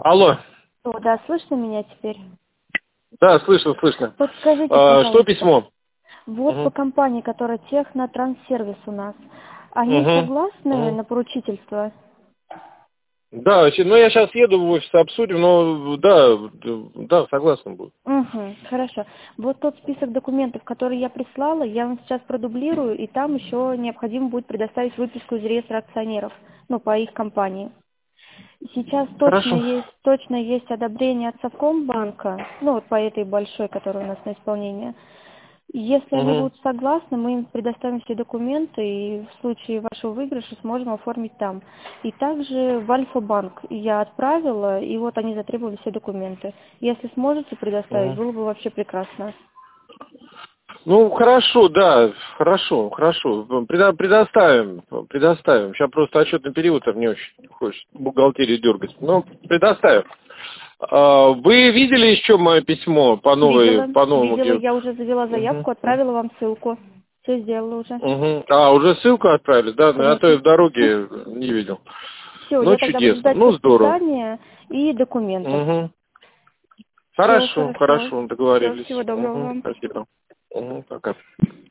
Алло. О, да, слышно меня теперь? Да, слышно, слышно. Подскажите, пожалуйста. Что письмо? Вот по компании, которая Технотранссервис у нас, они согласны на поручительство? Да, ну я сейчас еду в офис, обсудим, но да, согласен буду. Хорошо. Вот тот список документов, который я прислала, я вам сейчас продублирую, и там еще необходимо будет предоставить выписку из реестра акционеров, ну, по их компании. Сейчас Хорошо. точно есть одобрение от Совкомбанка, ну, вот по этой большой, которая у нас на исполнение. Если они будут согласны, мы им предоставим все документы и в случае вашего выигрыша сможем оформить там. И также в Альфа-банк я отправила, и вот они затребовали все документы. Если сможете предоставить, было бы вообще прекрасно. Ну, хорошо, да, хорошо. Предоставим. Сейчас просто отчетный период, а мне очень хочется бухгалтерию дергать. Ну, предоставим. Вы видели еще мое письмо по новому Видела, делу? я уже завела заявку, отправила вам ссылку. Все сделала уже. Уже ссылку отправили, да? Ну, я то и Конечно. в дороге не видел. Все, Ну, я тогда буду чудесно. ждать Ну, здорово. подписания и документов. Все Хорошо, хорошо. Все, договорились. всего доброго вам. Спасибо. Пока.